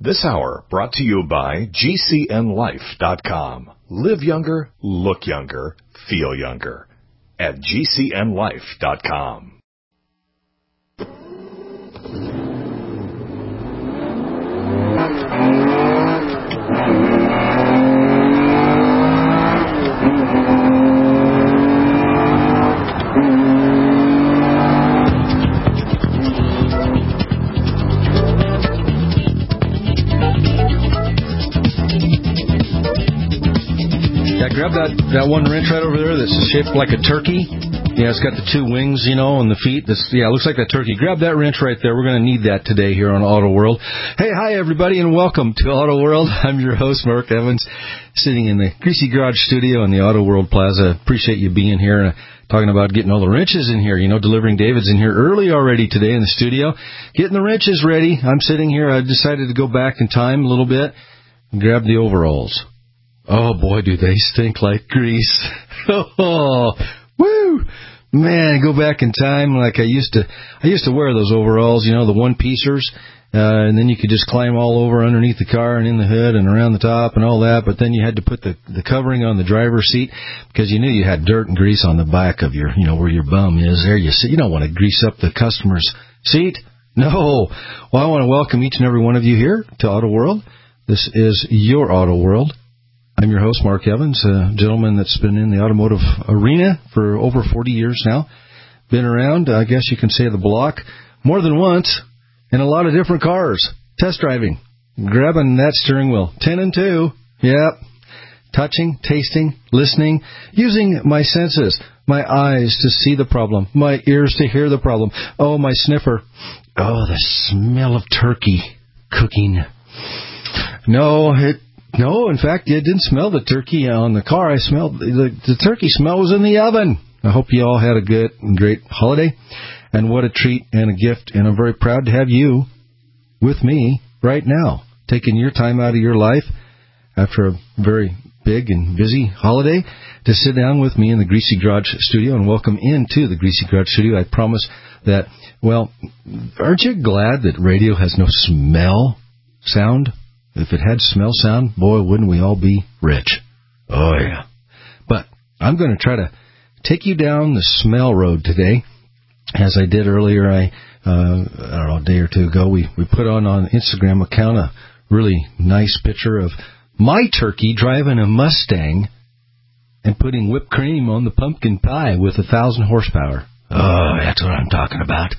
This hour brought to you by GCNLife.com. Live younger, look younger, feel younger at GCNLife.com. Grab that one wrench right over there that's shaped like a turkey. Yeah, it's got the two wings, you know, and the feet. It looks like a turkey. Grab that wrench right there. We're going to need that today here on Auto World. Hey, hi, everybody, and welcome to Auto World. I'm your host, Mark Evans, sitting in the Greasy Garage studio in the Auto World Plaza. Appreciate you being here. Talking about getting all the wrenches in here, you know, delivering David's in here early already today in the studio. Getting the wrenches ready. I'm sitting here. I decided to go back in time a little bit and grab the overalls. Oh, boy, do they stink like grease. Oh, woo! Man, go back in time like I used to wear those overalls, you know, the one-piecers, and then you could just climb all over underneath the car and in the hood and around the top and all that, but then you had to put the covering on the driver's seat because you knew you had dirt and grease on the back of your, you know, where your bum is. There you sit. You don't want to grease up the customer's seat. No. Well, I want to welcome each and every one of you here to Auto World. This is your Auto World. I'm your host, Mark Evans, a gentleman that's been in the automotive arena for over 40 years now. Been around, I guess you can say, the block more than once in a lot of different cars. Test driving, grabbing that steering wheel, 10 and 2, yep. Touching, tasting, listening, using my senses, my eyes to see the problem, my ears to hear the problem. Oh, my sniffer. Oh, the smell of turkey cooking. No, in fact, it didn't smell the turkey on the car. I smelled the turkey smell was in the oven. I hope you all had a good and great holiday. And what a treat and a gift. And I'm very proud to have you with me right now, taking your time out of your life after a very big and busy holiday to sit down with me in the Greasy Garage studio and welcome into the Greasy Garage studio. I promise that, well, aren't you glad that radio has no smell sound? If it had smell sound, boy, wouldn't we all be rich. Oh, yeah. But I'm going to try to take you down the smell road today. As I did earlier, I don't know, a day or two ago, we put on Instagram account a really nice picture of my turkey driving a Mustang and putting whipped cream on the pumpkin pie with 1,000 horsepower. Oh, that's what I'm talking about.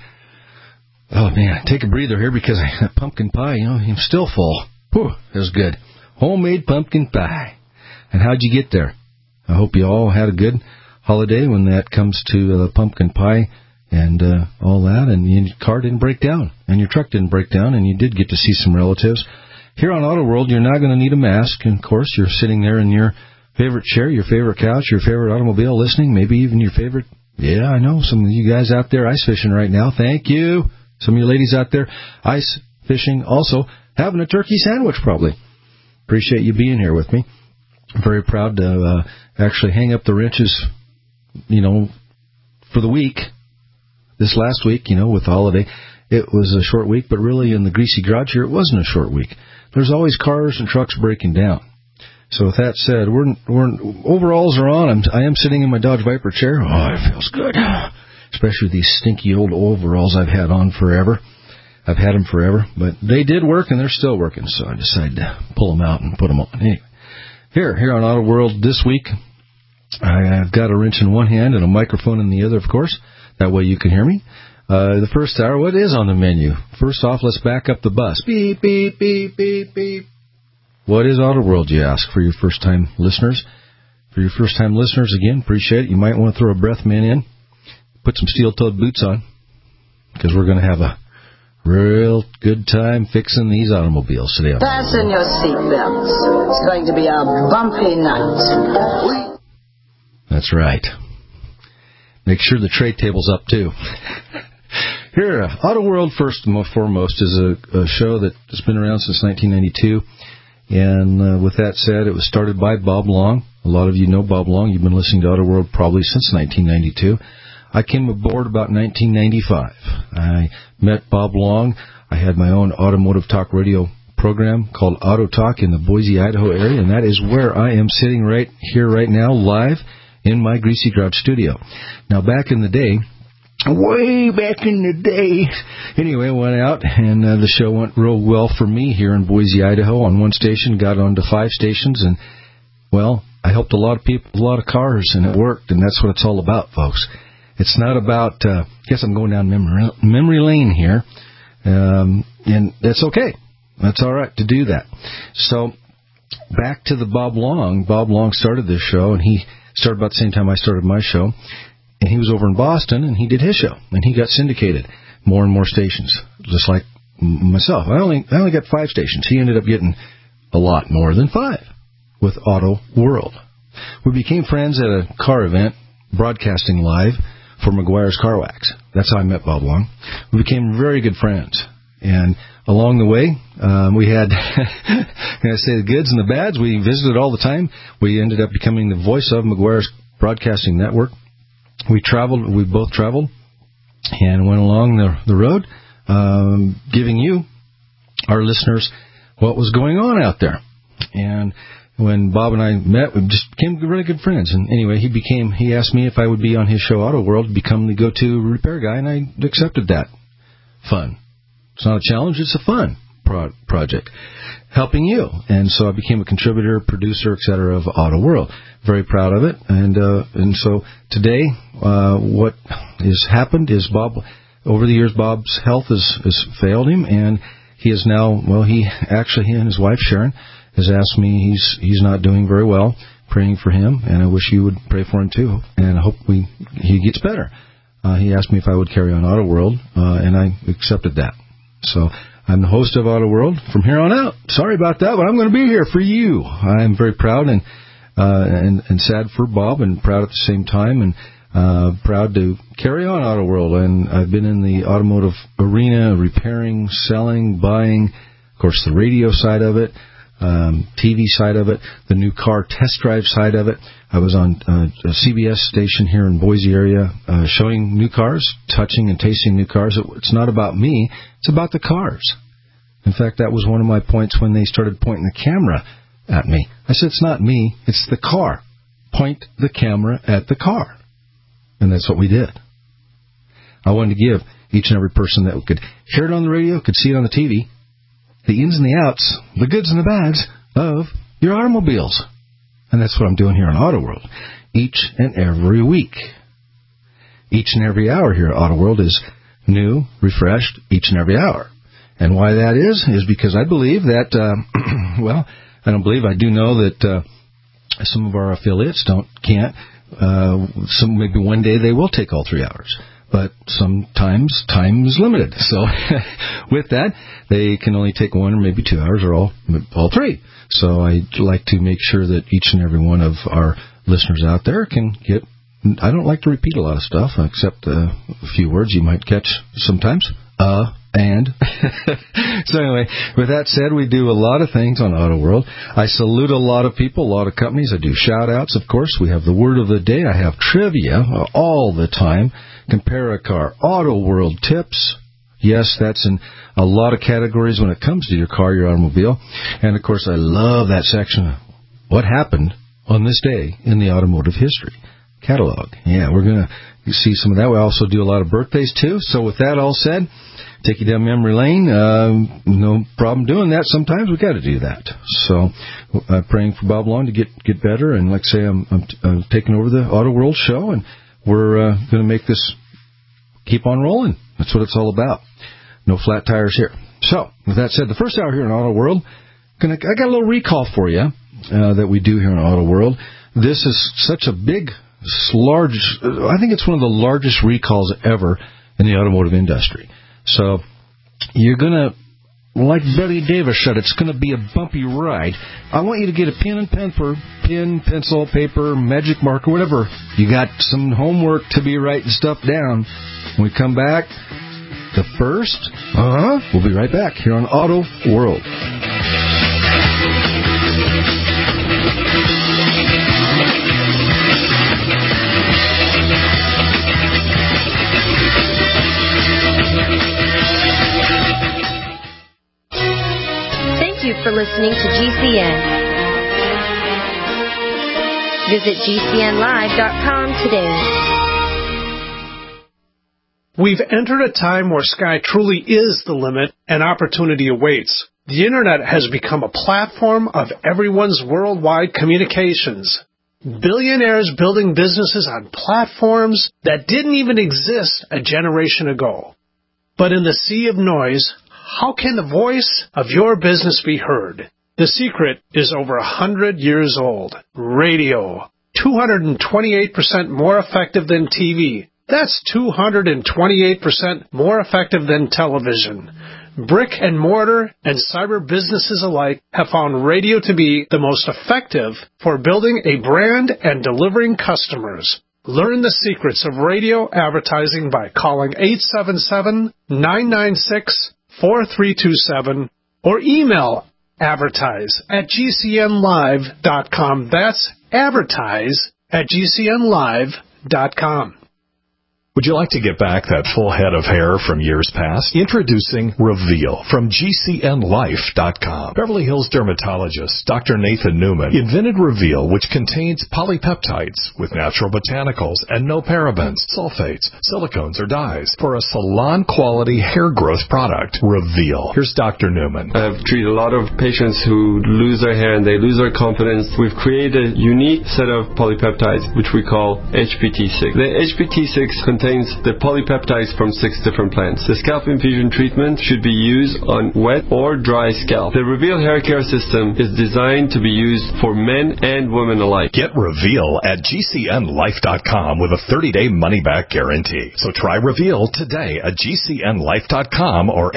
Oh, man, take a breather here because that pumpkin pie, you know, I'm still full. Whew, it was good. Homemade pumpkin pie. And how'd you get there? I hope you all had a good holiday when that comes to pumpkin pie and all that, and your car didn't break down, and your truck didn't break down, and you did get to see some relatives. Here on Auto World, you're not going to need a mask, and of course, you're sitting there in your favorite chair, your favorite couch, your favorite automobile, listening, maybe even your favorite, yeah, I know, some of you guys out there ice fishing right now. Thank you. Some of you ladies out there ice fishing also. Having a turkey sandwich, probably. Appreciate you being here with me. I'm very proud to actually hang up the wrenches, you know, for the week. This last week, you know, with the holiday, it was a short week, but really in the Greasy Garage here, it wasn't a short week. There's always cars and trucks breaking down. So with that said, overalls are on. I am sitting in my Dodge Viper chair. Oh, it feels good. Especially these stinky old overalls I've had on forever. I've had them forever, but they did work, and they're still working, so I decided to pull them out and put them on. Anyway, here on Auto World this week, I've got a wrench in one hand and a microphone in the other, of course. That way you can hear me. The first hour, what is on the menu? First off, let's back up the bus. Beep, beep, beep, beep, beep. What is Auto World, you ask, for your first-time listeners? For your first-time listeners, again, appreciate it. You might want to throw a breath mint in. Put some steel-toed boots on, because we're going to have a real good time fixing these automobiles today. Fasten your seatbelts. It's going to be a bumpy night. That's right. Make sure the tray table's up, too. Here, Auto World, first and foremost, is a show that has been around since 1992. And with that said, it was started by Bob Long. A lot of you know Bob Long. You've been listening to Auto World probably since 1992. I came aboard about 1995. I met Bob Long. I had my own automotive talk radio program called Auto Talk in the Boise, Idaho area, and that is where I am sitting right here right now, live in my Greasy Grouch studio. Now, back in the day, way back in the day, anyway, I went out, and the show went real well for me here in Boise, Idaho, on one station, got on to 5 stations, and, well, I helped a lot of people, a lot of cars, and it worked, and that's what it's all about, folks. It's not about, I guess I'm going down memory lane here, and that's okay. That's all right to do that. So, back to the Bob Long. Bob Long started this show, and he started about the same time I started my show. And he was over in Boston, and he did his show. And he got syndicated more and more stations, just like myself. I only got 5 stations. He ended up getting a lot more than 5 with Auto World. We became friends at a car event, broadcasting live for McGuire's Car Wax. That's how I met Bob Long. We became very good friends. And along the way, we had, can I say the goods and the bads? We visited all the time. We ended up becoming the voice of McGuire's Broadcasting Network. We both traveled, and went along the road, giving you, our listeners, what was going on out there. And when Bob and I met, we just became really good friends. And anyway, he asked me if I would be on his show, Auto World, become the go-to repair guy, and I accepted that. Fun. It's not a challenge, it's a fun project. Helping you. And so I became a contributor, producer, etc. of Auto World. Very proud of it. And so today, what has happened is over the years, Bob's health has failed him, and he is now, he and his wife, Sharon, has asked me, he's not doing very well, praying for him, and I wish you would pray for him too, and I hope he gets better. He asked me if I would carry on Auto World, and I accepted that. So I'm the host of Auto World from here on out. Sorry about that, but I'm going to be here for you. I'm very proud and sad for Bob, and proud at the same time, and proud to carry on Auto World. And I've been in the automotive arena, repairing, selling, buying, of course, the radio side of it, TV side of it, the new car test drive side of it. I was on a CBS station here in Boise area, showing new cars, touching and tasting new cars. It's not about me, it's about the cars. In fact, that was one of my points when they started pointing the camera at me. I said, it's not me, it's the car. Point the camera at the car. And that's what we did. I wanted to give each and every person that could hear it on the radio, could see it on the TV, the ins and the outs, the goods and the bads of your automobiles. And that's what I'm doing here on Auto World each and every week. Each and every hour here at Auto World is new, refreshed, each and every hour. And why that is because I believe that, I do know that some of our affiliates can't. Maybe one day they will take all 3 hours. But sometimes time is limited. So with that, they can only take 1 or maybe 2 hours or all 3. So I like to make sure that each and every one of our listeners out there can get. I don't like to repeat a lot of stuff, except a few words you might catch sometimes. And. So anyway, with that said, we do a lot of things on Auto World. I salute a lot of people, a lot of companies. I do shout-outs, of course. We have the word of the day. I have trivia all the time. Compare a car. Auto World tips. Yes, that's in a lot of categories when it comes to your car, your automobile. And, of course, I love that section. What happened on this day in the automotive history catalog? Yeah, we're going to see some of that. We also do a lot of birthdays, too. So with that all said, take you down memory lane. No problem doing that. Sometimes we got to do that. So I'm praying for Bob Long to get better. And like I say, I'm taking over the Auto World show, and we're going to make this keep on rolling. That's what it's all about. No flat tires here. So with that said, the first hour here in Auto World, I got a little recall for you that we do here in Auto World. This is such a big, large, I think it's one of the largest recalls ever in the automotive industry. So you're going to, like Betty Davis said, it's going to be a bumpy ride. I want you to get a pen, pencil, paper, magic marker, whatever. You got some homework to be writing stuff down. When we come back, the first, we'll be right back here on Auto World. for listening to GCN. Visit GCNlive.com today. We've entered a time where sky truly is the limit and opportunity awaits. The Internet has become a platform of everyone's worldwide communications. Billionaires building businesses on platforms that didn't even exist a generation ago. But in the sea of noise, how can the voice of your business be heard? The secret is over 100 years old. Radio. 228% more effective than TV. That's 228% more effective than television. Brick and mortar and cyber businesses alike have found radio to be the most effective for building a brand and delivering customers. Learn the secrets of radio advertising by calling 877-996-4327 or email advertise@gcnlive.com. That's advertise@gcnlive.com. Would you like to get back that full head of hair from years past? Introducing Reveal from GCNlife.com. Beverly Hills dermatologist Dr. Nathan Newman invented Reveal, which contains polypeptides with natural botanicals and no parabens, sulfates, silicones, or dyes for a salon-quality hair growth product. Reveal. Here's Dr. Newman. I've treated a lot of patients who lose their hair and they lose their confidence. We've created a unique set of polypeptides, which we call HPT6. The HPT6 contains the polypeptides from 6 different plants. The scalp infusion treatment should be used on wet or dry scalp. The Reveal hair care system is designed to be used for men and women alike. Get Reveal at GCNlife.com with a 30-day money-back guarantee. So try Reveal today at GCNlife.com or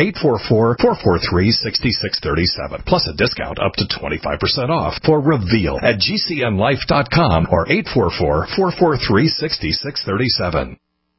844-443-6637. Plus a discount up to 25% off for Reveal at GCNlife.com or 844-443-6637.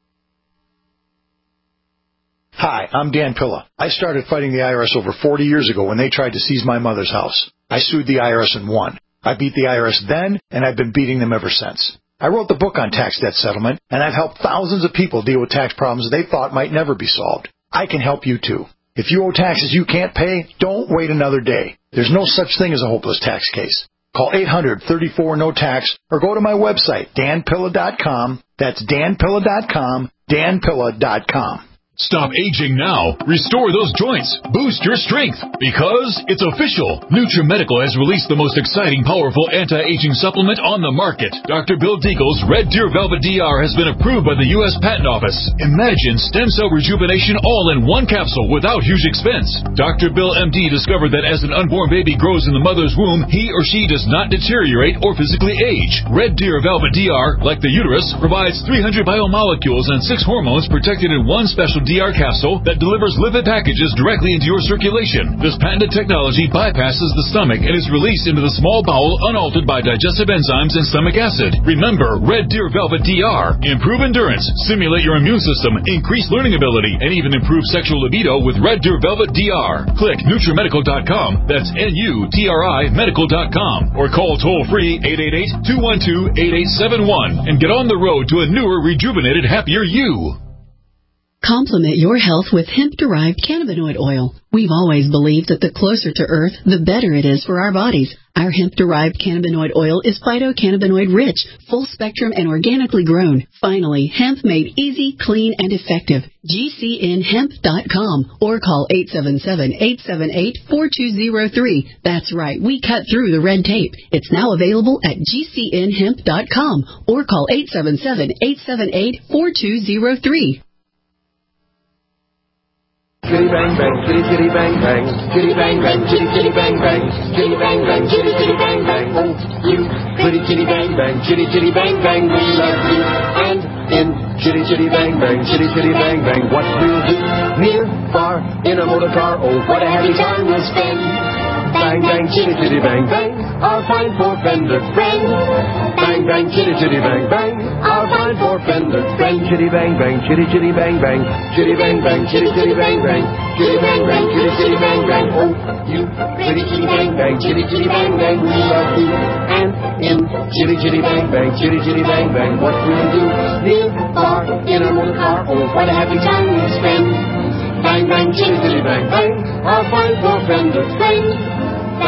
Hi, I'm Dan Pilla. I started fighting the IRS over 40 years ago when they tried to seize my mother's house. I sued the IRS and won. I beat the IRS then, and I've been beating them ever since. I wrote the book on tax debt settlement, and I've helped thousands of people deal with tax problems they thought might never be solved. I can help you too. If you owe taxes you can't pay, don't wait another day. There's no such thing as a hopeless tax case. Call 800-34-NO-TAX or go to my website, danpilla.com. That's danpilla.com, danpilla.com. Stop aging now. Restore those joints. Boost your strength. Because it's official. NutriMedical has released the most exciting, powerful anti-aging supplement on the market. Dr. Bill Deagle's Red Deer Velvet DR has been approved by the U.S. Patent Office. Imagine stem cell rejuvenation all in one capsule without huge expense. Dr. Bill MD discovered that as an unborn baby grows in the mother's womb, he or she does not deteriorate or physically age. Red Deer Velvet DR, like the uterus, provides 300 biomolecules and 6 hormones protected in one special DR capsule that delivers lipid packages directly into your circulation. This patented technology bypasses the stomach and is released into the small bowel unaltered by digestive enzymes and stomach acid. Remember, Red Deer Velvet DR. Improve endurance, stimulate your immune system, increase learning ability, and even improve sexual libido with Red Deer Velvet DR. Click NutriMedical.com. That's NUTRI Medical.com. Or call toll-free 888-212-8871 and get on the road to a newer, rejuvenated, happier you. Complement your health with hemp-derived cannabinoid oil. We've always believed that the closer to Earth, the better it is for our bodies. Our hemp-derived cannabinoid oil is phytocannabinoid-rich, full-spectrum, and organically grown. Finally, hemp made easy, clean, and effective. GCNhemp.com or call 877-878-4203. That's right, we cut through the red tape. It's now available at GCNhemp.com or call 877-878-4203. Chitty bang bang, chitty chitty bang bang, chitty bang bang, chitty chitty bang bang, chitty bang bang, chitty chitty bang bang. Oh, you pretty chitty bang bang, chitty chitty bang bang, we love you. And in chitty chitty bang bang, chitty chitty bang bang, what we'll do, near, far, in a motor car. Oh, what a happy time we'll spend. Bang bang, chitty chitty bang bang, our fine four-fender friend. Bang bang, chitty chitty bang bang, our fine four-fender friend. Chitty bang bang, chitty chitty bang bang, chitty bang bang, chitty chitty bang bang, chitty bang bang, chitty chitty bang bang. Oh, you pretty chitty bang bang, chitty chitty bang bang, we love you. And in chitty chitty bang bang, chitty chitty bang bang, what we'll do, near, far, in a motor car. Oh, what a happy time we'll spend. Bang bang, chitty chitty bang bang, our fine four-fender friend.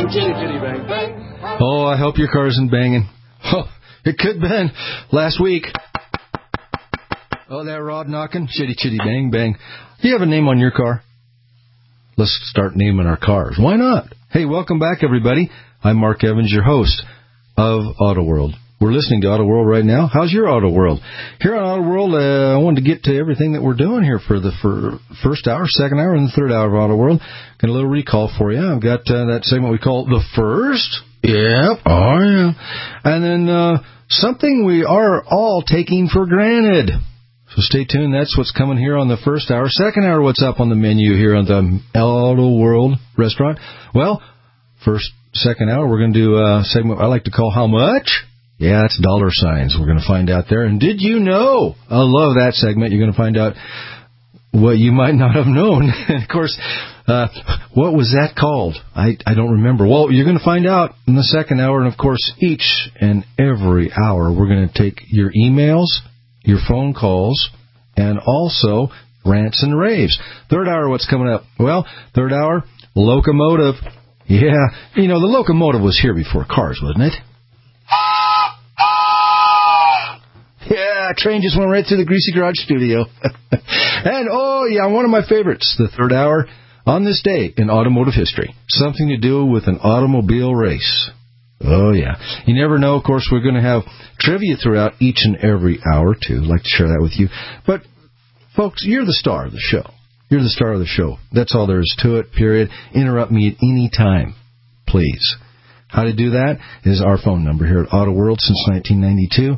chitty chitty bang bang. Oh, I hope your car isn't banging. Oh, it could have been last week. Oh, that rod knocking? Chitty chitty bang bang. Do you have a name on your car? Let's start naming our cars. Why not? Hey, welcome back, everybody. I'm Mark Evans, your host of Auto World. We're listening to Auto World right now. How's your Auto World? Here on Auto World, I wanted to get to everything that we're doing here for the first hour, second hour, and the third hour of Auto World. Got a little recall for you. I've got that segment we call The First. Yep. Oh, yeah. And then something we are all taking for granted. So stay tuned. That's what's coming here on the first hour. Second hour, what's up on the menu here on the Auto World restaurant? Well, second hour, we're going to do a segment I like to call How Much? Yeah, it's dollar signs. We're going to find out there. And did you know? I love that segment. You're going to find out what you might not have known. And, of course, what was that called? I don't remember. Well, you're going to find out in the second hour. And, of course, each and every hour, we're going to take your emails, your phone calls, and also rants and raves. Third hour, what's coming up? Well, third hour, locomotive. Yeah, the locomotive was here before cars, wasn't it? Yeah, train just went right through the Greasy Garage studio. And, one of my favorites, the third hour, on this day in automotive history. Something to do with an automobile race. Oh, yeah. You never know. Of course, we're going to have trivia throughout each and every hour, too. I'd like to share that with you. But, folks, you're the star of the show. You're the star of the show. That's all there is to it, period. Interrupt me at any time, please. How to do that is our phone number here at Auto World since 1992,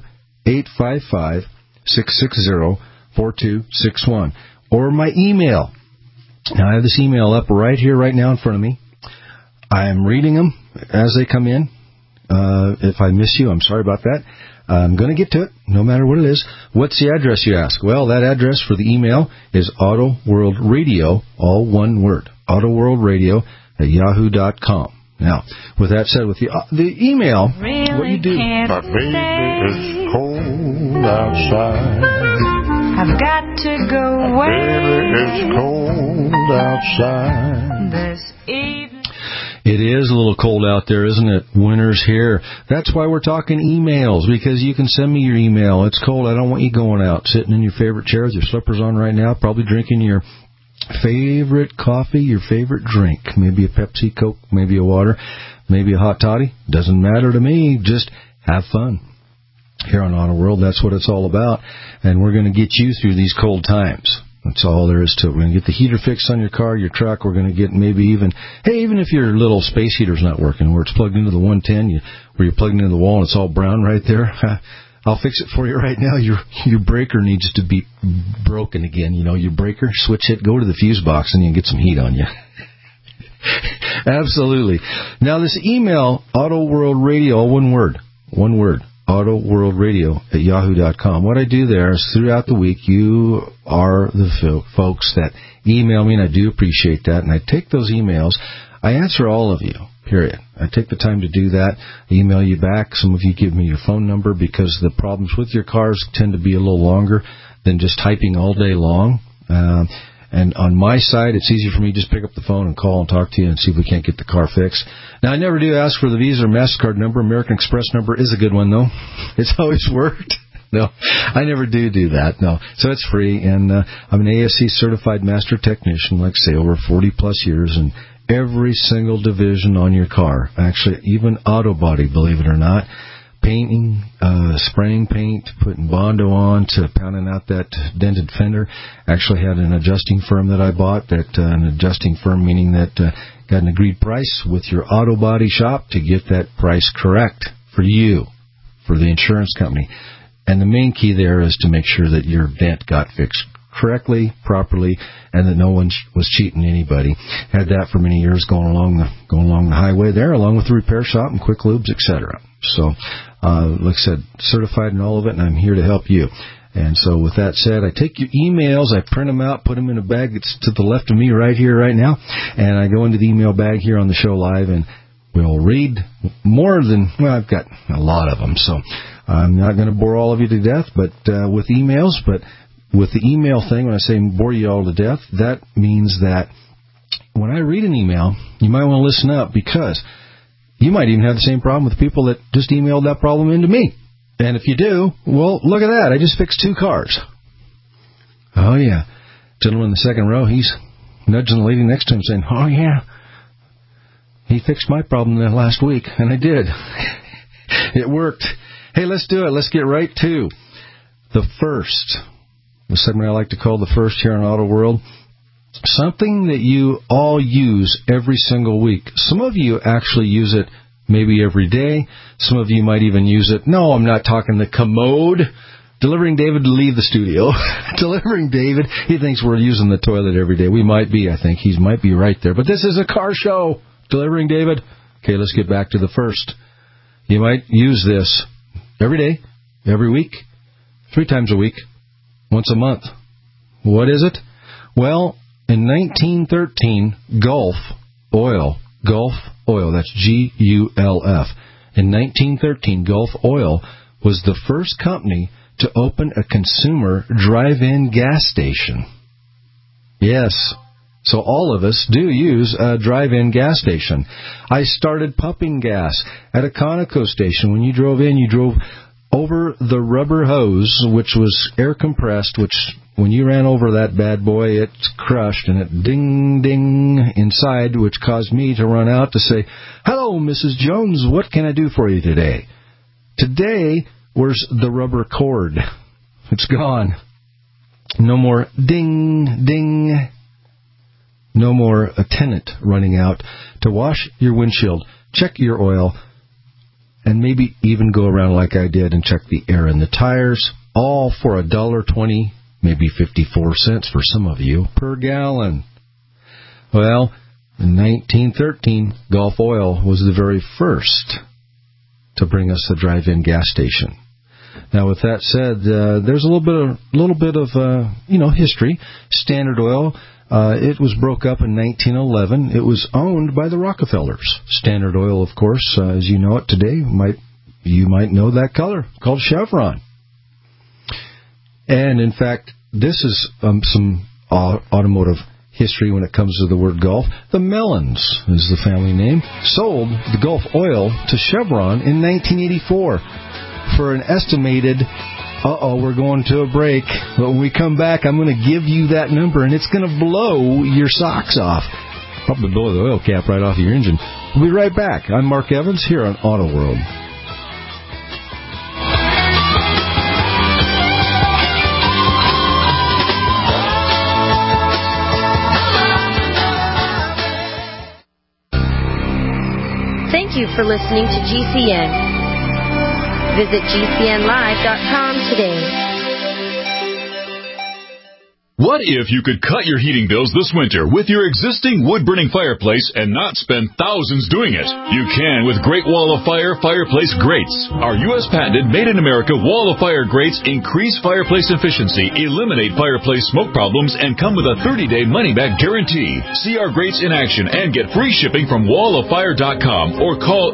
855-660-4261. Or my email. Now, I have this email up right here, right now in front of me. I am reading them as they come in. If I miss you, I'm sorry about that. I'm going to get to it, no matter what it is. What's the address, you ask? Well, that address for the email is Auto World Radio, all one word, autoworldradio@yahoo.com. Now, with that said, with the email, really what you do... My baby is cold outside. I've got to go away. My baby is cold outside. This evening. It is a little cold out there, isn't it? Winter's here. That's why we're talking emails, because you can send me your email. It's cold. I don't want you going out, sitting in your favorite chair with your slippers on right now, probably drinking your favorite coffee, your favorite drink. Maybe a Pepsi, Coke, maybe a water, maybe a hot toddy. Doesn't matter to me. Just have fun. Here on Auto World, that's what it's all about. And we're going to get you through these cold times. That's all there is to it. We're going to get the heater fixed on your car, your truck. We're going to get maybe even if your little space heater's not working, where it's plugged into the 110, where you're plugged into the wall and it's all brown right there, I'll fix it for you right now. Your breaker needs to be broken again. Your breaker, switch it, go to the fuse box, and you can get some heat on you. Absolutely. Now, this email, Auto World Radio, one word, autoworldradio@yahoo.com. What I do there is throughout the week, you are the folks that email me, and I do appreciate that. And I take those emails. I answer all of you, period. I take the time to do that. I email you back. Some of you give me your phone number because the problems with your cars tend to be a little longer than just typing all day long. And on my side, it's easy for me to just pick up the phone and call and talk to you and see if we can't get the car fixed. Now, I never do ask for the Visa or MasterCard number. American Express number is a good one, though. It's always worked. No, I never do that, no. So it's free, and I'm an ASC certified master technician, like I say, over 40-plus years, and every single division on your car, actually even auto body, believe it or not, painting, spraying paint, putting Bondo on, to pounding out that dented fender. Actually had an adjusting firm that I bought, an adjusting firm meaning that got an agreed price with your auto body shop to get that price correct for you, for the insurance company. And the main key there is to make sure that your dent got fixed correctly, properly, and that no one was cheating anybody. Had that for many years going along the highway there, along with the repair shop and quick lubes, etc. So, like I said, certified in all of it, and I'm here to help you. And so with that said, I take your emails, I print them out, put them in a bag that's to the left of me right here, right now, and I go into the email bag here on the show live, and we'll read more than, well, I've got a lot of them, so I'm not going to bore all of you to death, but with emails, but with the email thing, when I say bore you all to death, that means that when I read an email, you might want to listen up, because You might even have the same problem with people that just emailed that problem into me. And if you do, well, look at that. I just fixed 2 cars. Oh, yeah. Gentleman in the second row, he's nudging the lady next to him saying, oh, yeah, he fixed my problem last week. And I did. It worked. Hey, let's do it. Let's get right to the first. The segment I like to call the first here on Auto World. Something that you all use every single week. Some of you actually use it maybe every day. Some of you might even use it. No, I'm not talking the commode. Delivering David to leave the studio. Delivering David. He thinks we're using the toilet every day. We might be, I think. He might be right there. But this is a car show. Delivering David. Okay, let's get back to the first. You might use this every day, every week, 3 times a week, once a month. What is it? Well, in 1913, Gulf Oil, that's G-U-L-F. In 1913, Gulf Oil was the first company to open a consumer drive-in gas station. Yes, so all of us do use a drive-in gas station. I started pumping gas at a Conoco station. When you drove in, you drove over the rubber hose, which was air compressed, which when you ran over that bad boy, it crushed and it ding, ding inside, which caused me to run out to say, hello, Mrs. Jones, what can I do for you today? Today, where's the rubber cord? It's gone. No more ding, ding. No more a tenant running out to wash your windshield, check your oil, and maybe even go around like I did and check the air in the tires, all for $1.20, maybe 54 cents for some of you, per gallon. Well, in 1913, Gulf Oil was the very first to bring us a drive-in gas station. Now, with that said, there's a little bit of history. Standard Oil. It was broke up in 1911. It was owned by the Rockefellers. Standard Oil, of course, as you know it today, you might know that color, called Chevron. And, in fact, this is some automotive history when it comes to the word Gulf. The Mellons is the family name. Sold the Gulf Oil to Chevron in 1984 for an estimated... we're going to a break. But when we come back, I'm going to give you that number, and it's going to blow your socks off. Probably blow the oil cap right off your engine. We'll be right back. I'm Mark Evans here on Auto World. Thank you for listening to GCN. Visit GCNlive.com today. What if you could cut your heating bills this winter with your existing wood-burning fireplace and not spend thousands doing it? You can with Great Wall of Fire fireplace grates. Our U.S. patented made-in-America Wall of Fire grates increase fireplace efficiency, eliminate fireplace smoke problems, and come with a 30-day money-back guarantee. See our grates in action and get free shipping from walloffire.com or call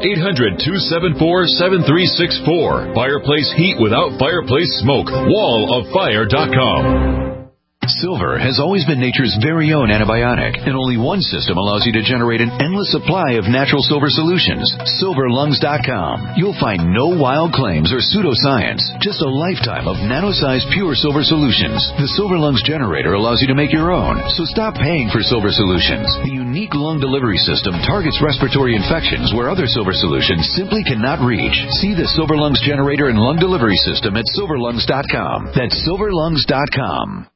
800-274-7364. Fireplace heat without fireplace smoke. walloffire.com. Silver has always been nature's very own antibiotic, and only one system allows you to generate an endless supply of natural silver solutions. SilverLungs.com. You'll find no wild claims or pseudoscience, just a lifetime of nano-sized pure silver solutions. The Silver Lungs generator allows you to make your own, so stop paying for silver solutions. The unique lung delivery system targets respiratory infections where other silver solutions simply cannot reach. See the Silver Lungs generator and lung delivery system at SilverLungs.com. That's SilverLungs.com.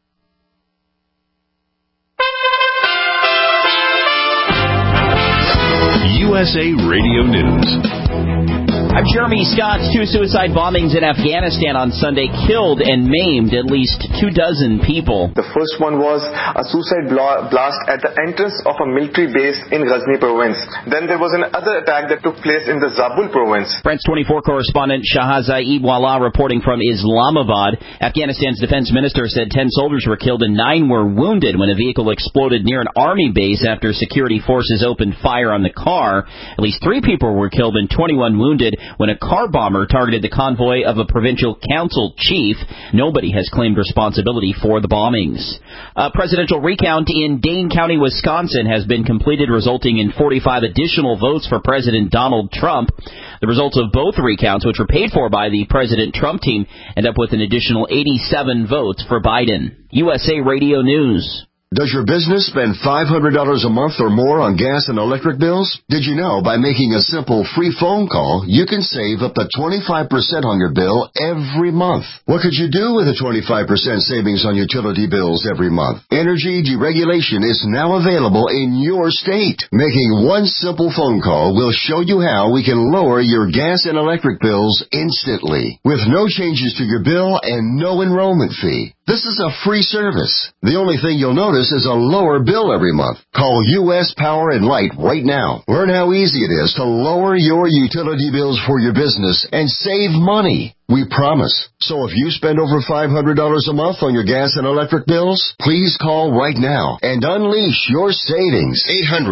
USA Radio News. I'm Jeremy Scott. 2 suicide bombings in Afghanistan on Sunday killed and maimed at least 24 people. The first one was a suicide blast at the entrance of a military base in Ghazni province. Then there was another attack that took place in the Zabul province. France 24 correspondent Shahzaid Wallah reporting from Islamabad. Afghanistan's defense minister said 10 soldiers were killed and 9 were wounded when a vehicle exploded near an army base after security forces opened fire on the car. At least 3 people were killed and 20 21 wounded when a car bomber targeted the convoy of a provincial council chief. Nobody has claimed responsibility for the bombings. A presidential recount in Dane County, Wisconsin has been completed, resulting in 45 additional votes for President Donald Trump. The results of both recounts, which were paid for by the President Trump team, end up with an additional 87 votes for Biden. USA Radio News. Does your business spend $500 a month or more on gas and electric bills? Did you know by making a simple free phone call, you can save up to 25% on your bill every month? What could you do with a 25% savings on utility bills every month? Energy deregulation is now available in your state. Making one simple phone call will show you how we can lower your gas and electric bills instantly, with no changes to your bill and no enrollment fee. This is a free service. The only thing you'll notice is a lower bill every month. Call U.S. Power and Light right now. Learn how easy it is to lower your utility bills for your business and save money. We promise. So if you spend over $500 a month on your gas and electric bills, please call right now and unleash your savings.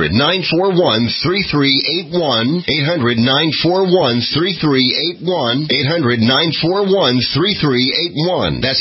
800-941-3381. 800-941-3381. 800-941-3381. That's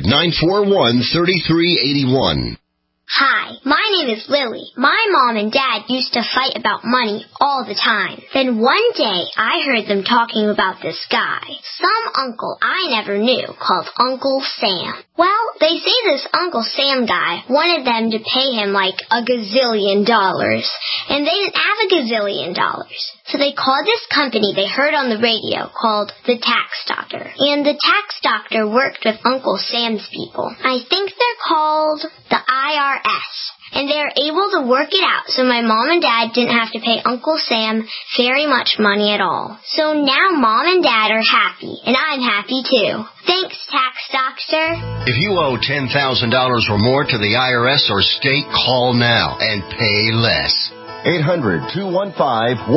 800-941-3381. Hi, my name is Lily. My mom and dad used to fight about money all the time. Then one day, I heard them talking about this guy, some uncle I never knew, called Uncle Sam. Well, they say this Uncle Sam guy wanted them to pay him like $1 gazillion, and they didn't have $1 gazillion. So they called this company they heard on the radio called the Tax Doctor. And the Tax Doctor worked with Uncle Sam's people. I think they're called the IRS. And they were able to work it out so my mom and dad didn't have to pay Uncle Sam very much money at all. So now mom and dad are happy, and I'm happy too. Thanks, Tax Doctor. If you owe $10,000 or more to the IRS or state, call now and pay less. 800-215-1727.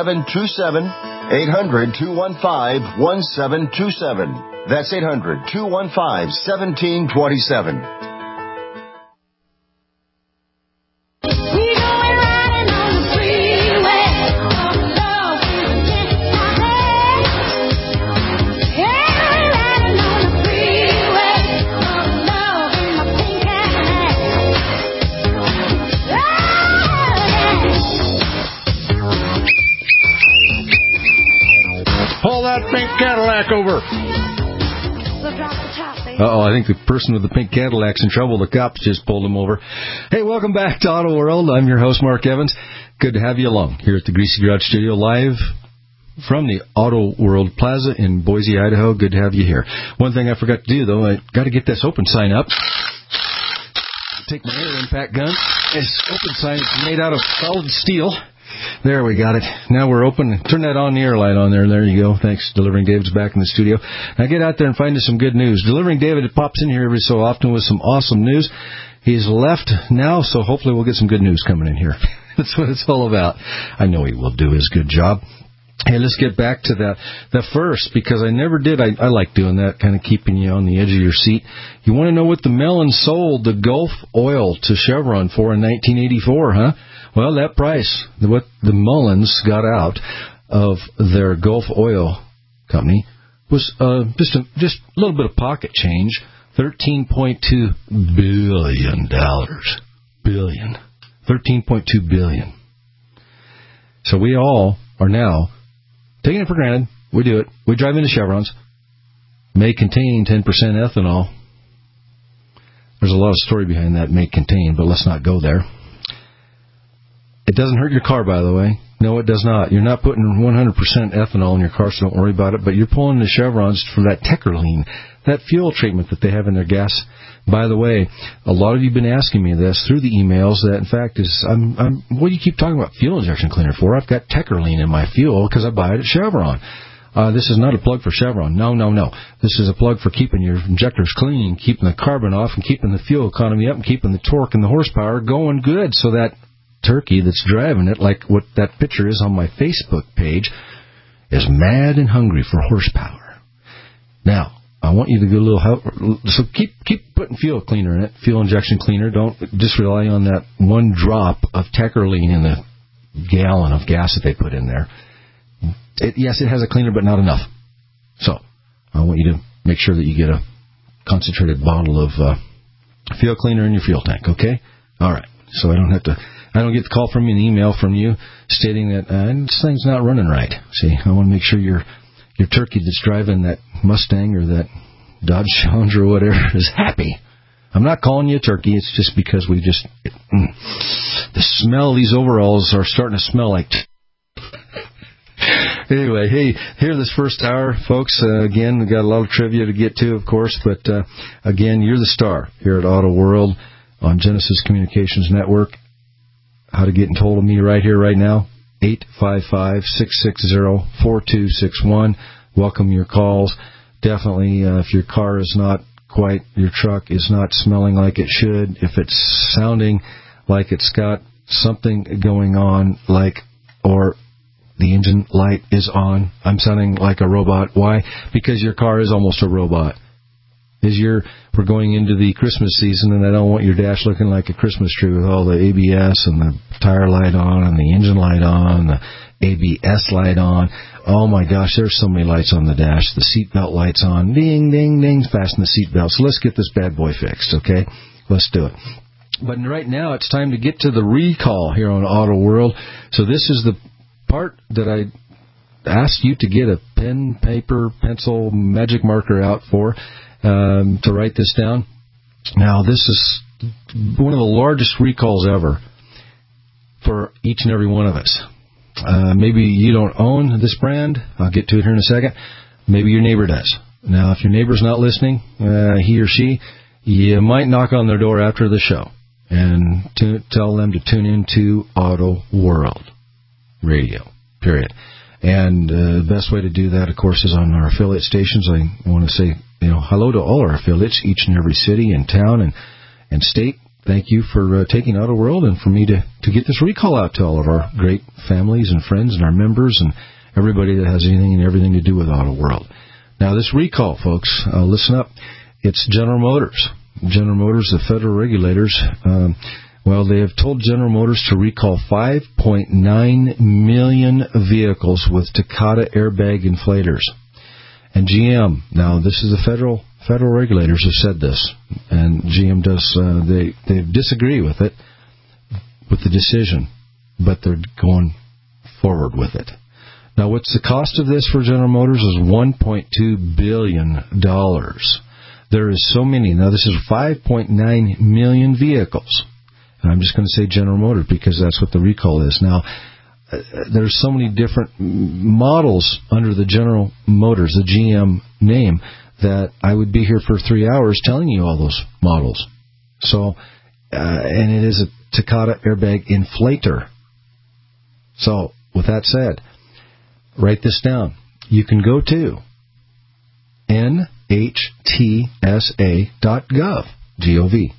800-215-1727. That's 800-215-1727. Pull that pink Cadillac over. Uh-oh, I think the person with the pink Cadillac's in trouble. The cops just pulled him over. Hey, welcome back to Auto World. I'm your host, Mark Evans. Good to have you along here at the Greasy Garage Studio, live from the Auto World Plaza in Boise, Idaho. Good to have you here. One thing I forgot to do, though, I got to get this open sign up. Take my air impact gun. This open sign is made out of solid steel. There, we got it. Now we're open. Turn that on, the air light on there. There you go. Thanks. Delivering David's back in the studio. Now get out there and find us some good news. Delivering David pops in here every so often with some awesome news. He's left now, so hopefully we'll get some good news coming in here. That's what it's all about. I know he will do his good job. Hey, let's get back to the first, because I never did. I like doing that, kind of keeping you on the edge of your seat. You want to know what the Mellon sold the Gulf Oil to Chevron for in 1984, huh? Well, that price, what the Mullins got out of their Gulf Oil company, was just a little bit of pocket change, $13.2 billion. $13.2 billion. So we all are now taking it for granted. We do it. We drive into Chevrons. May contain 10% ethanol. There's a lot of story behind that may contain, but let's not go there. It doesn't hurt your car, by the way. No, it does not. You're not putting 100% ethanol in your car, so don't worry about it. But you're pulling the Chevrons for that Techerline, that fuel treatment that they have in their gas. By the way, a lot of you have been asking me this through the emails that, in fact, what do you keep talking about fuel injection cleaner for? I've got Techerline in my fuel because I buy it at Chevron. This is not a plug for Chevron. No. This is a plug for keeping your injectors clean, keeping the carbon off, and keeping the fuel economy up, and keeping the torque and the horsepower going good so that turkey that's driving it, like what that picture is on my Facebook page, is mad and hungry for horsepower. Now, I want you to go a little help. So keep putting fuel cleaner in it, fuel injection cleaner. Don't just rely on that one drop of Techerline in the gallon of gas that they put in there. Yes, it has a cleaner, but not enough. So I want you to make sure that you get a concentrated bottle of fuel cleaner in your fuel tank, okay? All right. So I don't get the call from you, an email from you stating that this thing's not running right. See, I want to make sure your turkey that's driving that Mustang or that Dodge Challenger or whatever is happy. I'm not calling you a turkey. It's just because the smell of these overalls are starting to smell like... Anyway, hey, here this first hour, folks, again, we've got a lot of trivia to get to, of course, but again, you're the star here at Auto World on Genesis Communications Network. How to get in hold of me right here, right now, 855-660-4261. Welcome your calls. Definitely, if your car is not quite, your truck is not smelling like it should, if it's sounding like it's got something going on, or the engine light is on, I'm sounding like a robot. Why? Because your car is almost a robot. We're going into the Christmas season, and I don't want your dash looking like a Christmas tree with all the ABS and the tire light on and the engine light on, the ABS light on. Oh my gosh, there's so many lights on the dash. The seatbelt light's on. Ding, ding, ding. Fasten the seatbelt. So let's get this bad boy fixed, okay? Let's do it. But right now, it's time to get to the recall here on Auto World. So this is the part that I asked you to get a pen, paper, pencil, magic marker out for to write this down. Now, this is one of the largest recalls ever for each and every one of us. Maybe you don't own this brand. I'll get to it here in a second. Maybe your neighbor does. Now, if your neighbor's not listening, he or she, you might knock on their door after the show and tell them to tune into Auto World Radio, period. And the best way to do that, of course, is on our affiliate stations. I want to say, hello to all our affiliates, each and every city and town and state. Thank you for taking Auto World and for me to get this recall out to all of our great families and friends and our members and everybody that has anything and everything to do with Auto World. Now, this recall, folks, listen up. It's General Motors. General Motors, the federal regulators, they have told General Motors to recall 5.9 million vehicles with Takata airbag inflators. And GM, now this is the federal regulators have said this, and GM does, they disagree with it, with the decision, but they're going forward with it. Now, what's the cost of this for General Motors is $1.2 billion. There is so many. Now, this is 5.9 million vehicles. And I'm just going to say General Motors because that's what the recall is. Now, there's so many different models under the General Motors, the GM name, that I would be here for 3 hours telling you all those models. So, and it is a Takata airbag inflator. So, with that said, write this down. You can go to NHTSA.gov, G-O-V.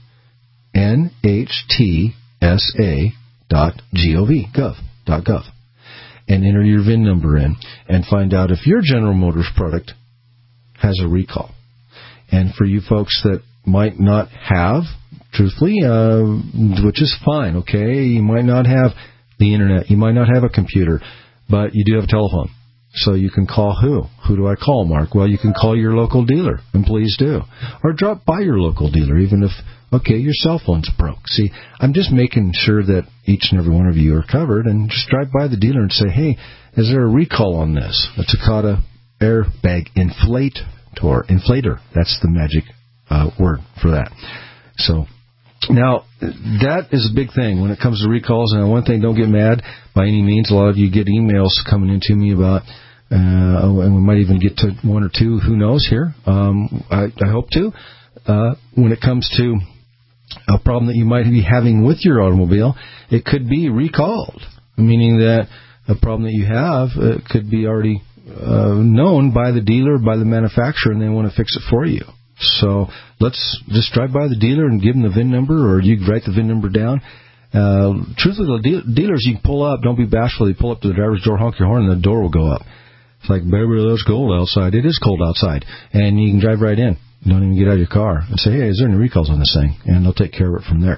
NHTSA.gov, and enter your VIN number in and find out if your General Motors product has a recall. And for you folks that might not have, truthfully, which is fine, okay? You might not have the internet, you might not have a computer, but you do have a telephone. So you can call who? Who do I call, Mark? Well, you can call your local dealer, and please do. Or drop by your local dealer, even if, your cell phone's broke. See, I'm just making sure that each and every one of you are covered, and just drive by the dealer and say, hey, is there a recall on this? A Takata airbag inflator. That's the magic word for that. So, now, that is a big thing when it comes to recalls. And one thing, don't get mad by any means. A lot of you get emails coming into me about, and we might even get to one or two, who knows here. I hope to. When it comes to a problem that you might be having with your automobile, it could be recalled, meaning that a problem that you have could be already known by the dealer, by the manufacturer, and they want to fix it for you. So let's just drive by the dealer and give them the VIN number, or you can write the VIN number down. Truthfully, the dealers, you can pull up. Don't be bashful. You pull up to the driver's door, honk your horn, and the door will go up. It's like, baby, it's cold outside. It is cold outside. And you can drive right in. Don't even get out of your car and say, hey, is there any recalls on this thing? And they'll take care of it from there.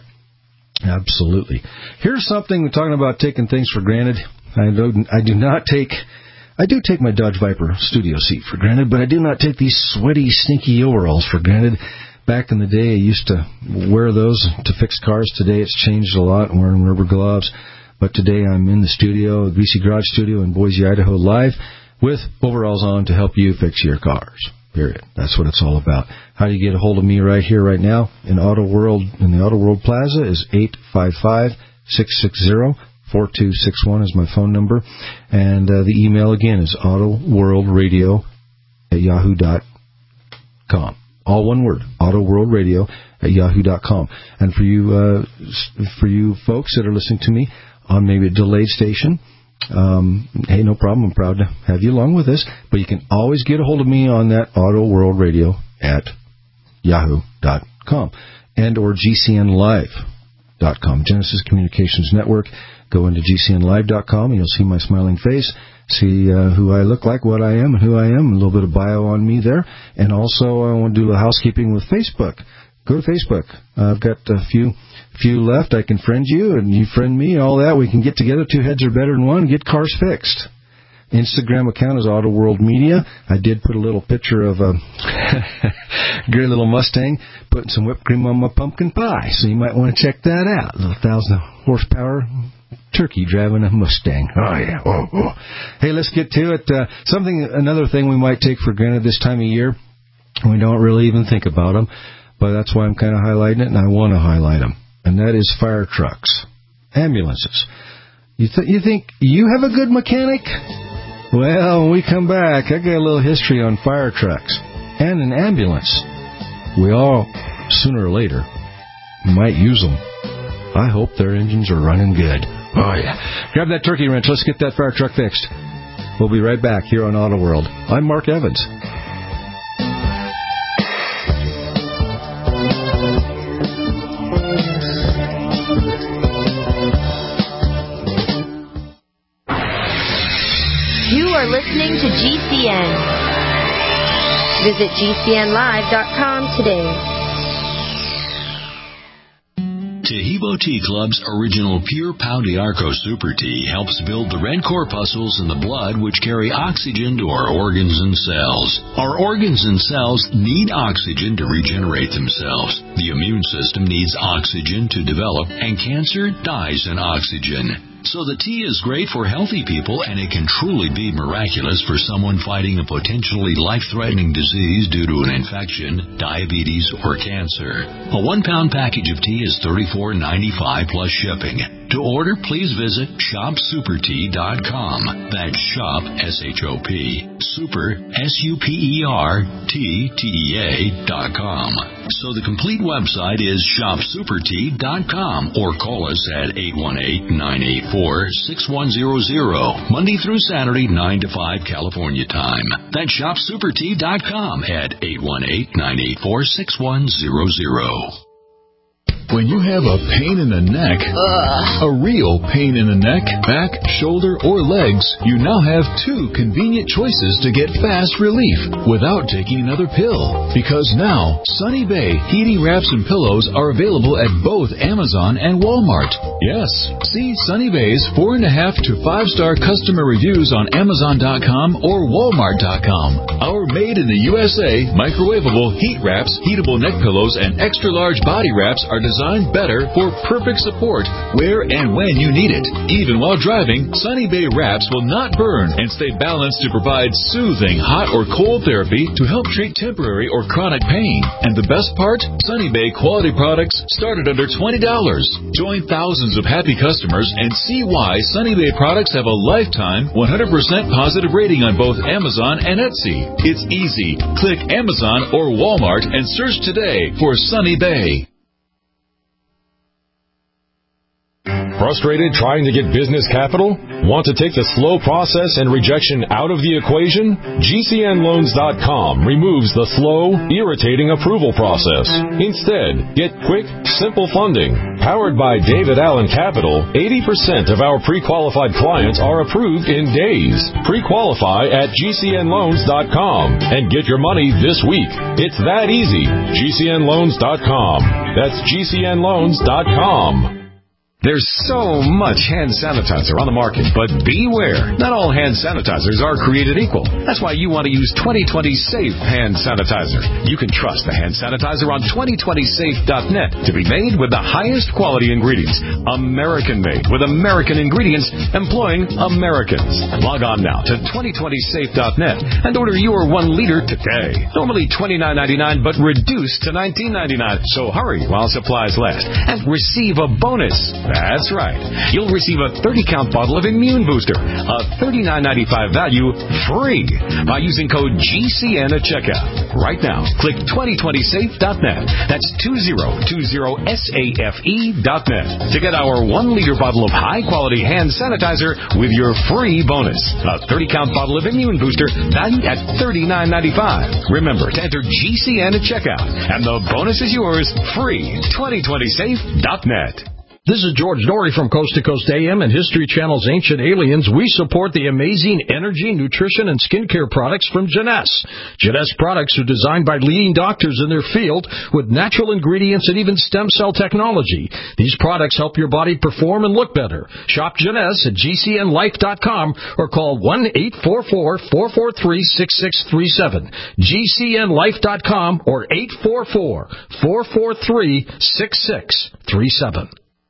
Absolutely. Here's something we're talking about taking things for granted. I do not take I do take my Dodge Viper studio seat for granted, but I do not take these sweaty, stinky overalls for granted. Back in the day, I used to wear those to fix cars. Today, it's changed a lot. I'm wearing rubber gloves. But today, I'm in the studio, the BC Garage Studio in Boise, Idaho, live with overalls on to help you fix your cars. Period. That's what it's all about. How do you get a hold of me right here, right now? In Auto World, in the Auto World Plaza is 855-660-4261 is my phone number. And the email, again, is autoworldradio@yahoo.com. All one word, autoworldradio@yahoo.com. And for you folks that are listening to me on maybe a delayed station, hey, no problem. I'm proud to have you along with us. But you can always get a hold of me on that autoworldradio@yahoo.com and or GCNlive.com. Genesis Communications Network. Go into GCNlive.com and you'll see my smiling face. See who I look like, what I am, and who I am. A little bit of bio on me there. And also, I want to do a housekeeping with Facebook. Go to Facebook. I've got a few left. I can friend you, and you friend me, all that. We can get together. Two heads are better than one. Get cars fixed. Instagram account is Auto World Media. I did put a little picture of a great little Mustang putting some whipped cream on my pumpkin pie, so you might want to check that out. A little 1,000 horsepower turkey driving a Mustang. Oh, yeah. Oh. Hey, let's get to it. Another thing we might take for granted this time of year, we don't really even think about them, but that's why I'm kind of highlighting it, and I want to highlight them, and that is fire trucks, ambulances. You think you have a good mechanic? Well, when we come back, I got a little history on fire trucks and an ambulance. We all, sooner or later, might use them. I hope their engines are running good. Oh, yeah. Grab that turkey wrench. Let's get that fire truck fixed. We'll be right back here on Auto World. I'm Mark Evans. You are listening to GCN. Visit GCNlive.com today. Tahibo Tea Club's original Pure Pau d'Arco Super Tea helps build the red corpuscles in the blood which carry oxygen to our organs and cells. Our organs and cells need oxygen to regenerate themselves. The immune system needs oxygen to develop, and cancer dies in oxygen. So the tea is great for healthy people, and it can truly be miraculous for someone fighting a potentially life-threatening disease due to an infection, diabetes, or cancer. A 1-pound package of tea is $34.95 plus shipping. To order, please visit shopsupertea.com. That's shop, S-H-O-P, super, S-U-P-E-R-T-T-E-A.com. So the complete website is shopsupertea.com, or call us at 818-984-6100, Monday through Saturday, 9 to 5 California time. That's shopsupertea.com at 818-984-6100. When you have a pain in the neck, a real pain in the neck, back, shoulder, or legs, you now have 2 convenient choices to get fast relief without taking another pill. Because now, Sunny Bay heating wraps and pillows are available at both Amazon and Walmart. Yes, see Sunny Bay's 4.5 to 5-star customer reviews on Amazon.com or Walmart.com. Our made in the USA microwavable heat wraps, heatable neck pillows, and extra large body wraps are designed better for perfect support where and when you need it. Even while driving, Sunny Bay wraps will not burn and stay balanced to provide soothing hot or cold therapy to help treat temporary or chronic pain. And the best part? Sunny Bay quality products start at under $20. Join thousands of happy customers and see why Sunny Bay products have a lifetime 100% positive rating on both Amazon and Etsy. It's easy. Click Amazon or Walmart and search today for Sunny Bay. Frustrated trying to get business capital? Want to take the slow process and rejection out of the equation? GCNloans.com removes the slow, irritating approval process. Instead, get quick, simple funding. Powered by David Allen Capital, 80% of our pre-qualified clients are approved in days. Pre-qualify at GCNloans.com and get your money this week. It's that easy. GCNloans.com. That's GCNloans.com. There's so much hand sanitizer on the market, but beware. Not all hand sanitizers are created equal. That's why you want to use 2020 Safe Hand Sanitizer. You can trust the hand sanitizer on 2020safe.net to be made with the highest quality ingredients. American-made with American ingredients employing Americans. Log on now to 2020safe.net and order your 1 liter today. Normally $29.99, but reduced to $19.99. So hurry while supplies last and receive a bonus. That's right. You'll receive a 30-count bottle of Immune Booster, a $39.95 value, free by using code GCN at checkout. Right now, click 2020safe.net. That's 2020safe.net to get our 1-liter bottle of high-quality hand sanitizer with your free bonus. A 30-count bottle of Immune Booster valued at $39.95. Remember to enter GCN at checkout, and the bonus is yours free. 2020safe.net. This is George Dory from Coast to Coast AM and History Channel's Ancient Aliens. We support the amazing energy, nutrition, and skincare products from Jeunesse. Jeunesse products are designed by leading doctors in their field with natural ingredients and even stem cell technology. These products help your body perform and look better. Shop Jeunesse at GCNlife.com or call 1-844-443-6637. GCNlife.com or 844-443-6637.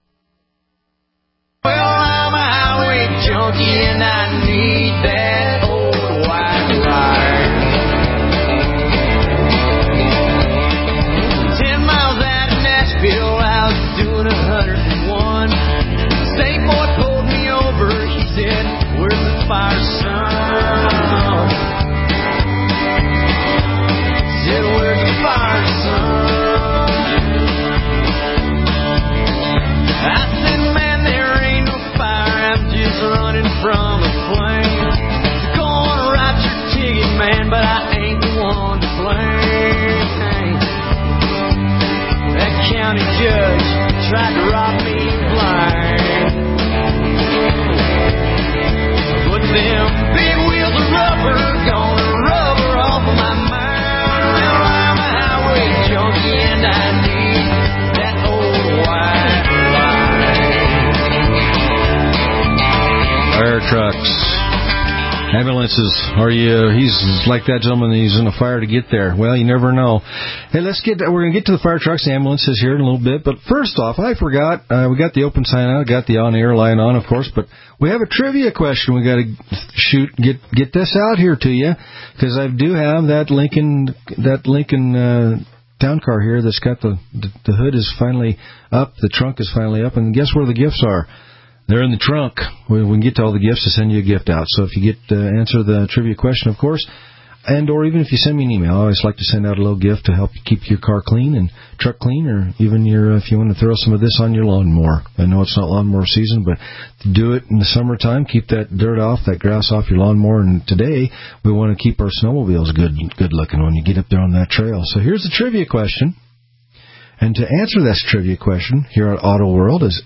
Well, I'm a highway junkie and I need that old white ride. 10 miles out of Nashville, I was doing 101. State boy pulled me over, he said, "Where's the fire, son?" He said, "Where's the fire, son?" I said, "Man, there ain't no fire, I'm just running from a flame. Go on, write your ticket, man, but I ain't the one to blame. That county judge tried to rob me blind. But them big wheels of rubber gonna rubber off of my mind. Well, I'm a highway junkie and I need that old white Fire trucks, ambulances. He's like that gentleman. He's in a fire to get there. Well, you never know. Hey, we're going to get to the fire trucks, ambulances here in a little bit. But first off, I forgot. We got the open sign out, got the on-air line on, of course. But we have a trivia question. We got to get this out here to you because I do have that Lincoln town car here that's got the hood is finally up, the trunk is finally up, and guess where the gifts are? They're in the trunk. We can get to all the gifts to send you a gift out. So if you get answer the trivia question, of course, and or even if you send me an email, I always like to send out a little gift to help you keep your car clean and truck clean, or even if you want to throw some of this on your lawnmower. I know it's not lawnmower season, but do it in the summertime. Keep that dirt off, that grass off your lawnmower. And today we want to keep our snowmobiles good looking when you get up there on that trail. So here's the trivia question. And to answer this trivia question here at Auto World is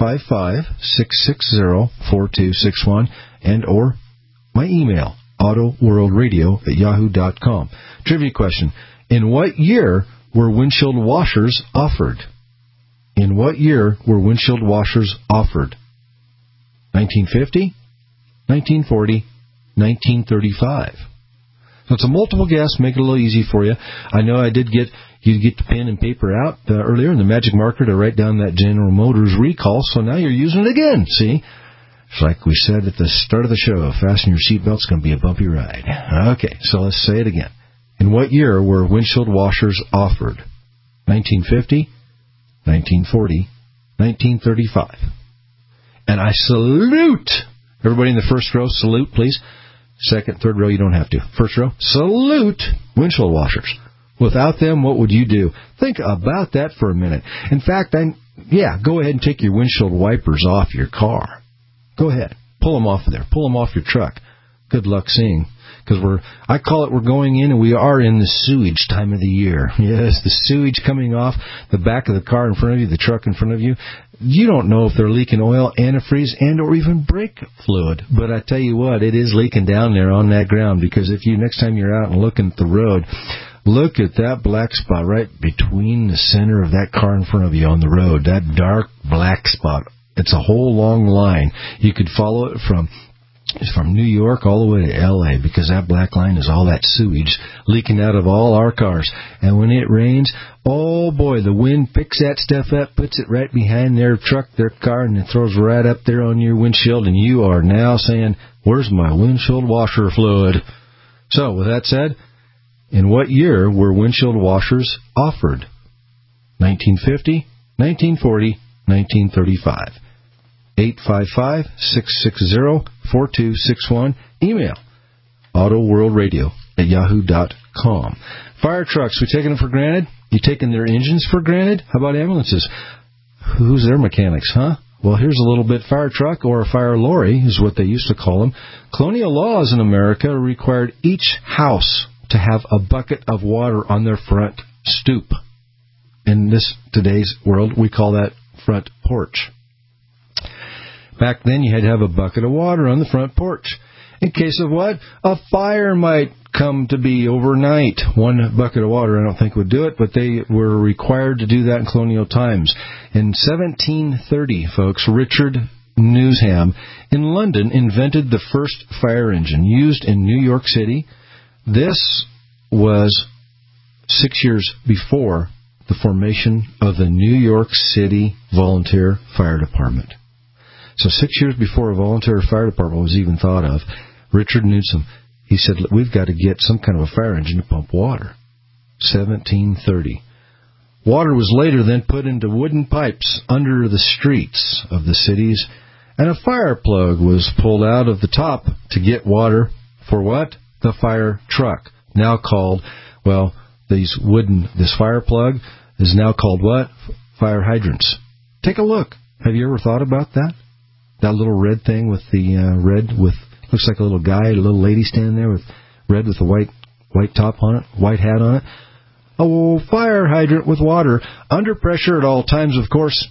855-660-4261 and or my email, autoworldradio@yahoo.com. Trivia question. In what year were windshield washers offered? In what year were windshield washers offered? 1950, 1940, 1935. So it's a multiple guess, make it a little easy for you. I know I did get you get the pen and paper out earlier and the magic marker to write down that General Motors recall, so now you're using it again, see? It's like we said at the start of the show, fasten your seatbelt, it's going to be a bumpy ride. Okay, so let's say it again. In what year were windshield washers offered? 1950, 1940, 1935. And I salute everybody in the first row. Salute, please. Second, third row, you don't have to. First row, salute windshield washers. Without them, what would you do? Think about that for a minute. In fact, go ahead and take your windshield wipers off your car. Go ahead. Pull them off of there. Pull them off your truck. Good luck seeing. Because I call it we're going in and we are in the sewage time of the year. Yes, the sewage coming off the back of the car in front of you, the truck in front of you. You don't know if they're leaking oil, antifreeze, and or even brake fluid. But I tell you what, it is leaking down there on that ground, because next time you're out and looking at the road, look at that black spot right between the center of that car in front of you on the road. That dark black spot It's a whole long line. You could follow it from New York all the way to L.A. because that black line is all that sewage leaking out of all our cars. And when it rains, oh boy, the wind picks that stuff up, puts it right behind their truck, their car, and it throws right up there on your windshield, and you are now saying, where's my windshield washer fluid? So, with that said, in what year were windshield washers offered? 1950, 1940, 1935. 855-660-4261. Email autoworldradio@yahoo.com. Fire trucks, we taking them for granted? You taking their engines for granted? How about ambulances? Who's their mechanics, huh? Well, here's a little bit. Fire truck, or a fire lorry, is what they used to call them. Colonial laws in America required each house to have a bucket of water on their front stoop. In today's world, we call that front porch. Back then, you had to have a bucket of water on the front porch. In case of what? A fire might come to be overnight. One bucket of water, I don't think, would do it, but they were required to do that in colonial times. In 1730, folks, Richard Newsham in London invented the first fire engine used in New York City. This was 6 years before the formation of the New York City Volunteer Fire Department. So 6 years before a volunteer fire department was even thought of, Richard Newsham, he said, we've got to get some kind of a fire engine to pump water. 1730. Water was later then put into wooden pipes under the streets of the cities, and a fire plug was pulled out of the top to get water for what? The fire truck. Now called, this fire plug is now called what? Fire hydrants. Take a look. Have you ever thought about that? That little red thing with the looks like a little guy, a little lady standing there with red with a white top on it, white hat on it. A fire hydrant with water, under pressure at all times, of course.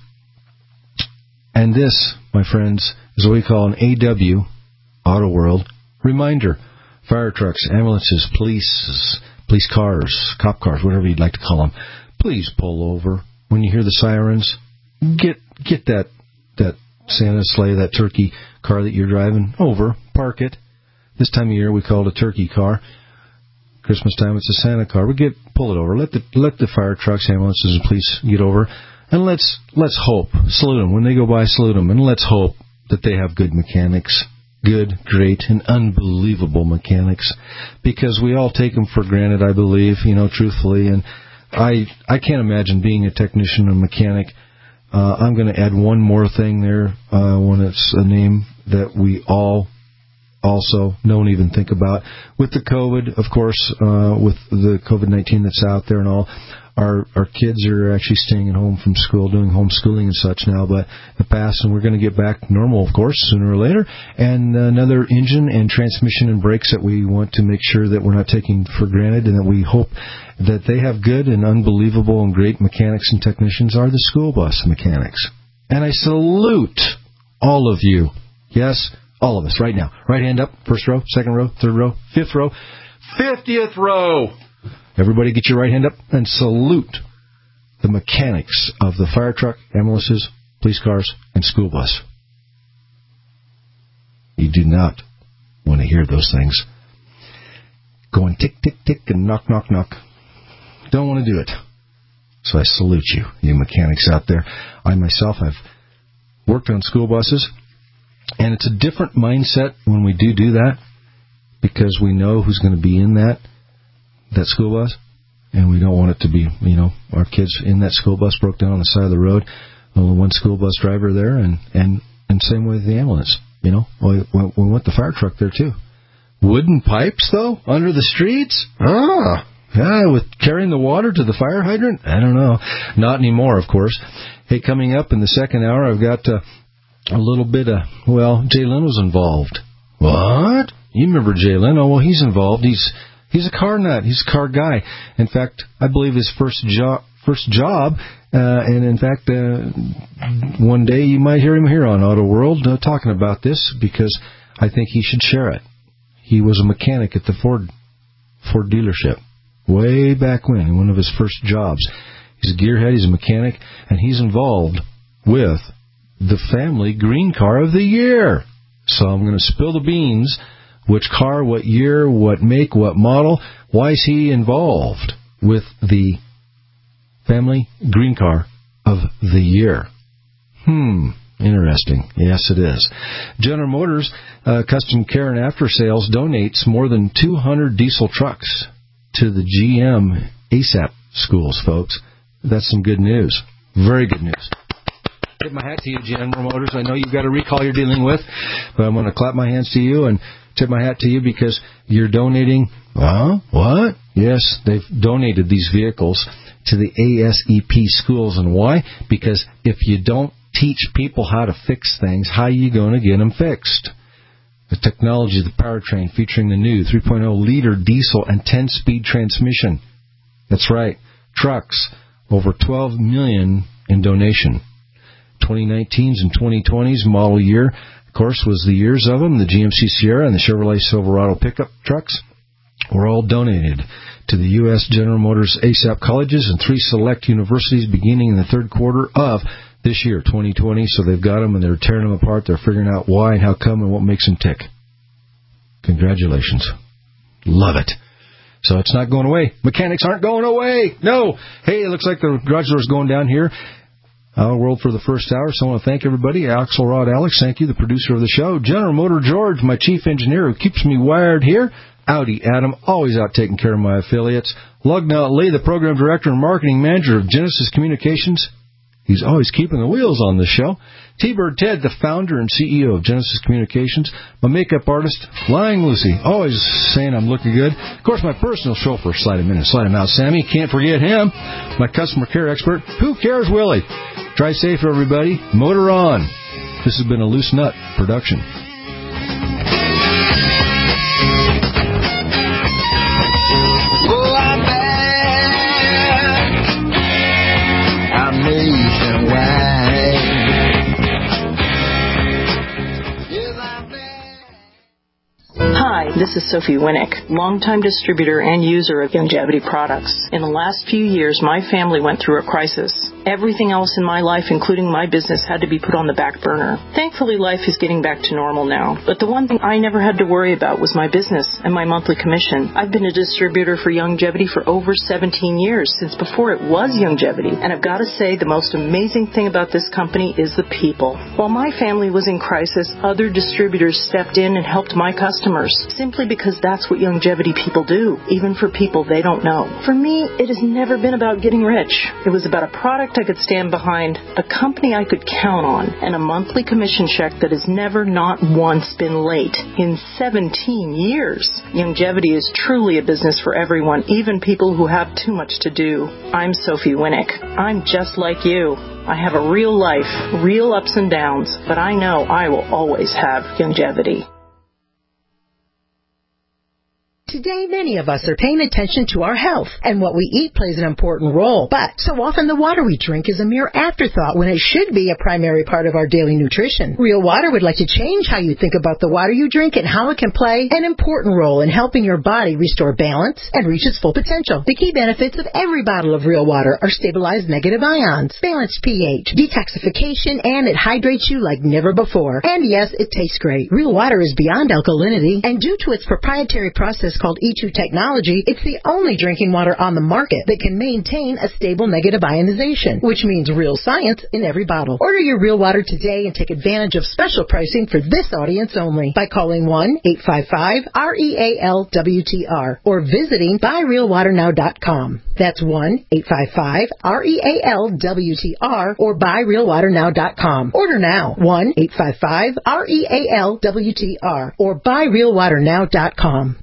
And this, my friends, is what we call an AW, Auto World, reminder. Fire trucks, ambulances, police cars, cop cars, whatever you'd like to call them. Please pull over. When you hear the sirens, get that Santa sleigh, that turkey car that you're driving over, park it. This time of year we call it a turkey car. Christmas time it's a Santa car. Pull it over. Let the fire trucks, ambulances, and police get over, and let's hope. Salute them when they go by. Salute them, and let's hope that they have good mechanics, good, great, and unbelievable mechanics, because we all take them for granted. I believe, truthfully, and I can't imagine being a technician or mechanic. I'm going to add one more thing there when it's a name that we all also don't even think about. With the COVID, of course, with the COVID-19 that's out there and all, our kids are actually staying at home from school, doing homeschooling and such now, but the past, and we're going to get back to normal, of course, sooner or later. And another engine and transmission and brakes that we want to make sure that we're not taking for granted, and that we hope that they have good and unbelievable and great mechanics and technicians, are the school bus mechanics. And I salute all of you. Yes, all of us right now. Right hand up, first row, second row, third row, fifth row, 50th row. Everybody get your right hand up and salute the mechanics of the fire truck, ambulances, police cars, and school bus. You do not want to hear those things going tick, tick, tick, and knock, knock, knock. Don't want to do it. So I salute you, you mechanics out there. I myself have worked on school buses, and it's a different mindset when we do that, because we know who's going to be in that school bus, and we don't want it to be, our kids in that school bus broke down on the side of the road. Only one school bus driver there, and same with the ambulance. We want the fire truck there too. Wooden pipes though under the streets. Yeah, with carrying the water to the fire hydrant. I don't know. Not anymore, of course. Hey, coming up in the second hour, I've got a little bit of Jay Leno's involved. What? You remember Jay Leno? Well, he's involved. He's a car nut. He's a car guy. In fact, I believe his first job, and in fact, one day you might hear him here on Auto World talking about this, because I think he should share it. He was a mechanic at the Ford dealership way back when, in one of his first jobs. He's a gearhead. He's a mechanic, and he's involved with the family green car of the year. So I'm going to spill the beans. Which car, what year, what make, what model? Why is he involved with the family green car of the year? Interesting. Yes, it is. General Motors Custom Care and After Sales donates more than 200 diesel trucks to the GM ASAP schools, folks. That's some good news. Very good news. Tip my hat to you, General Motors. I know you've got a recall you're dealing with, but I'm going to clap my hands to you and tip my hat to you because you're donating. What? Yes, they've donated these vehicles to the ASEP schools. And why? Because if you don't teach people how to fix things, how are you going to get them fixed? The technology of the powertrain featuring the new 3.0-liter diesel and 10-speed transmission. That's right. Trucks, over $12 million in donation. 2019s and 2020s model year, of course, was the years of them. The GMC Sierra and the Chevrolet Silverado pickup trucks were all donated to the U.S. General Motors ASAP colleges and 3 select universities beginning in the third quarter of this year, 2020. So they've got them and they're tearing them apart. They're figuring out why and how come and what makes them tick. Congratulations. Love it. So it's not going away. Mechanics aren't going away. No. Hey, it looks like the garage door's going down here. Our world for the first hour. So I want to thank everybody. Axelrod Alex, thank you, the producer of the show. General Motor George, my chief engineer who keeps me wired here. Audi Adam, always out taking care of my affiliates. Lugnaut Lee, the program director and marketing manager of Genesis Communications. He's always keeping the wheels on this show. T-Bird Ted, the founder and CEO of Genesis Communications. My makeup artist, Lying Lucy, always saying I'm looking good. Of course, my personal chauffeur, slide him in and slide him out, Sammy. Can't forget him. My customer care expert, Who Cares Willie. Drive safe, everybody. Motor on. This has been a Loose Nut production. Hi, this is Sophie Winnick, longtime distributor and user of Youngevity products. In the last few years, my family went through a crisis. Everything else in my life, including my business, had to be put on the back burner. Thankfully, life is getting back to normal now. But the one thing I never had to worry about was my business and my monthly commission. I've been a distributor for Youngevity for over 17 years, since before it was Youngevity. And I've got to say, the most amazing thing about this company is the people. While my family was in crisis, other distributors stepped in and helped my customers, simply because that's what Youngevity people do, even for people they don't know. For me, it has never been about getting rich. It was about a product I could stand behind, a company I could count on, and a monthly commission check that has never, not once, been late in 17 years. Youngevity is truly a business for everyone, even people who have too much to do. I'm Sophie Winnick. I'm just like you. I have a real life, real ups and downs, but I know I will always have Youngevity. Today, many of us are paying attention to our health, and what we eat plays an important role. But so often the water we drink is a mere afterthought when it should be a primary part of our daily nutrition. Real Water would like to change how you think about the water you drink and how it can play an important role in helping your body restore balance and reach its full potential. The key benefits of every bottle of Real Water are stabilized negative ions, balanced pH, detoxification, and it hydrates you like never before. And yes, it tastes great. Real Water is beyond alkalinity, and due to its proprietary process called E2 technology, it's the only drinking water on the market that can maintain a stable negative ionization, which means real science in every bottle. Order your Real Water today and take advantage of special pricing for this audience only by calling 1-855-REAL-WTR or visiting buyrealwaternow.com. That's 1-855-REAL-WTR or buyrealwaternow.com. Order now. 1-855-REAL-WTR or buyrealwaternow.com.